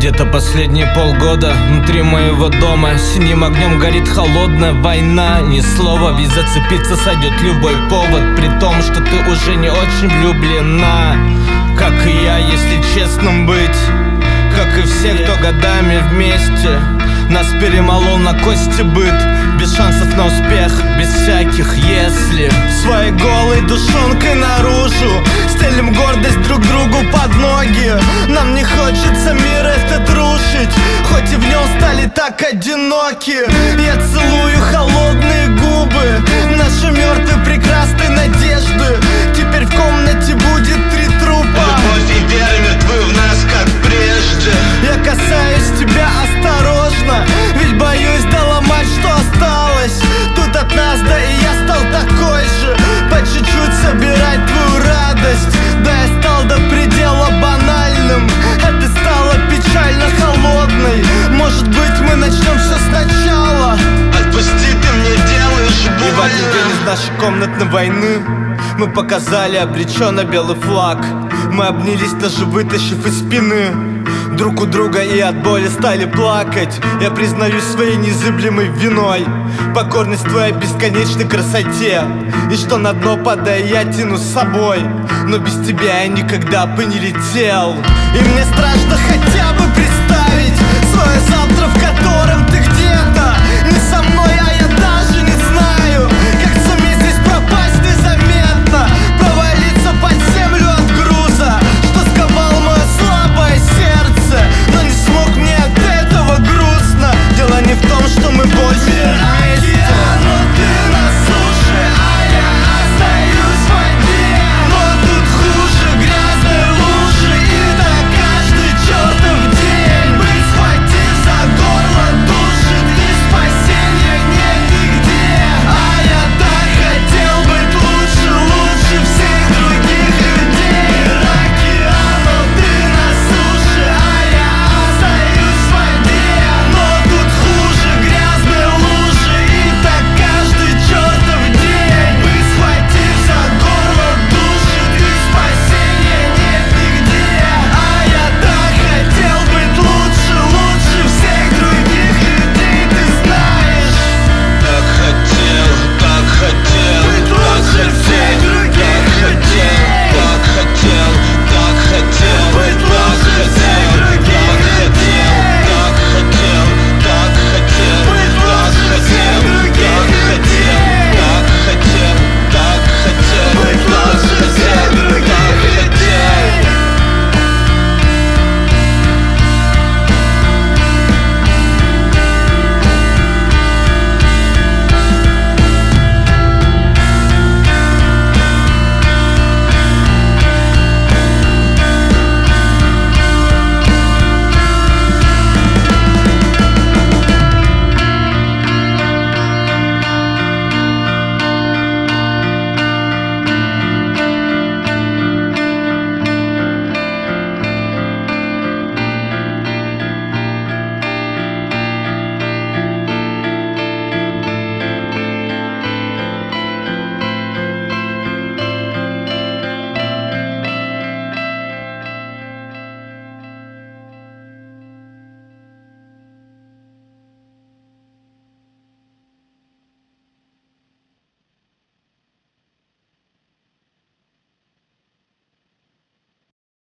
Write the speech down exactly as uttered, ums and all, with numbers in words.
Где-то последние полгода внутри моего дома синим огнем горит холодная война. Ни слова, ведь зацепиться сойдет любой повод, при том, что ты уже не очень влюблена. Как и я, если честным быть, как и все, кто годами вместе. Нас перемолол на кости быт, без шансов на успех, без всяких «если». Своей голой душонкой наружу стелим гордость друг другу под ноги. Нам не хочется мир этот рушить, хоть и в нем стали так одиноки. Я целую холодные губы наши мертвые прекрасной надежды. Теперь в комнате будет три трупа. Любовь и вера мертвы в нас, как прежде. Я касаюсь тебя осторожно, ведь боюсь доломать, что осталось тут от нас. Да и я стал такой же, по чуть-чуть собирать твою радость. Да, я стал до предела банальным, а ты стала печально холодной. Может быть, мы начнем все сначала. Отпусти, ты мне делаешь больно. И в один день из нашей комнатной войны мы показали обреченно белый флаг. Мы обнялись, даже вытащив из спины друг у друга, и от боли стали плакать. Я признаюсь своей незыблемой виной, покорность твоей бесконечной красоте, и что на дно падая я тяну с собой. Но без тебя я никогда бы не летел. И мне страшно хотя бы представить свое завтра, в котором ты где-то не со мной.